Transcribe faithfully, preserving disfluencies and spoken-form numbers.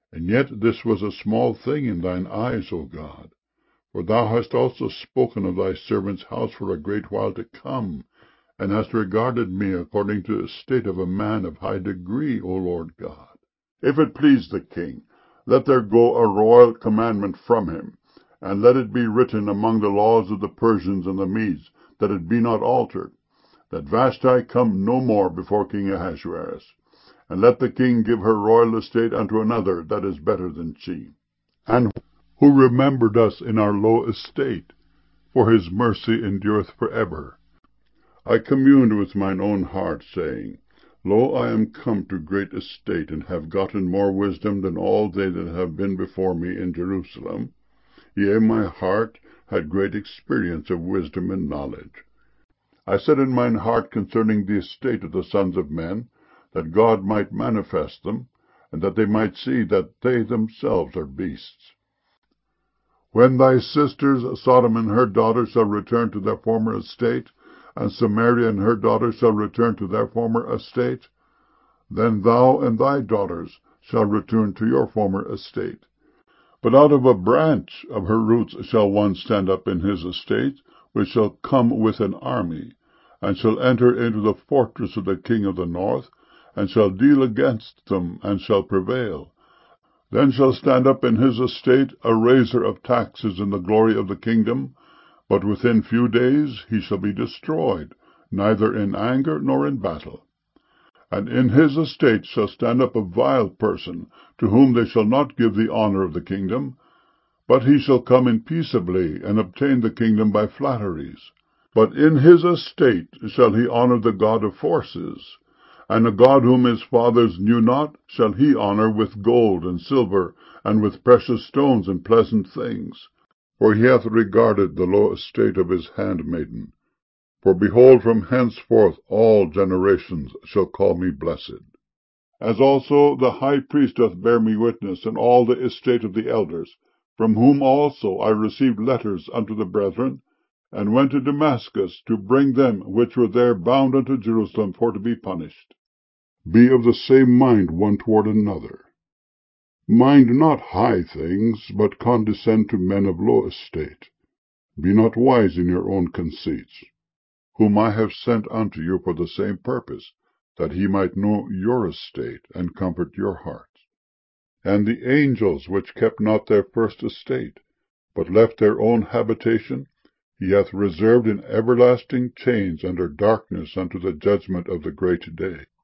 And yet this was a small thing in thine eyes, O God. For thou hast also spoken of thy servant's house for a great while to come, and hast regarded me according to the estate of a man of high degree, O Lord God. If it please the king, let there go a royal commandment from him, and let it be written among the laws of the Persians and the Medes, that it be not altered, that Vashti come no more before King Ahasuerus. And let the king give her royal estate unto another that is better than she, and who remembered us in our low estate, for his mercy endureth for ever. I communed with mine own heart, saying, Lo, I am come to great estate, and have gotten more wisdom than all they that have been before me in Jerusalem. Yea, my heart had great experience of wisdom and knowledge. I said in mine heart concerning the estate of the sons of men, that God might manifest them, and that they might see that they themselves are beasts. When thy sisters Sodom and her daughters shall return to their former estate, and Samaria and her daughters shall return to their former estate, then thou and thy daughters shall return to your former estate. But out of a branch of her roots shall one stand up in his estate, which shall come with an army, and shall enter into the fortress of the king of the north, and shall deal against them, and shall prevail. Then shall stand up in his estate a raiser of taxes in the glory of the kingdom, but within few days he shall be destroyed, neither in anger nor in battle. And in his estate shall stand up a vile person, to whom they shall not give the honor of the kingdom, but he shall come in peaceably, and obtain the kingdom by flatteries. But in his estate shall he honor the God of forces, and a God whom his fathers knew not shall he honor with gold and silver, and with precious stones and pleasant things. For he hath regarded the low estate of his handmaiden. For behold, from henceforth all generations shall call me blessed. As also the high priest doth bear me witness, and all the estate of the elders, from whom also I received letters unto the brethren, and went to Damascus to bring them which were there bound unto Jerusalem for to be punished. Be of the same mind one toward another. Mind not high things, but condescend to men of low estate. Be not wise in your own conceits, whom I have sent unto you for the same purpose, that he might know your estate, and comfort your hearts. And the angels which kept not their first estate, but left their own habitation, he hath reserved in everlasting chains under darkness unto the judgment of the great day.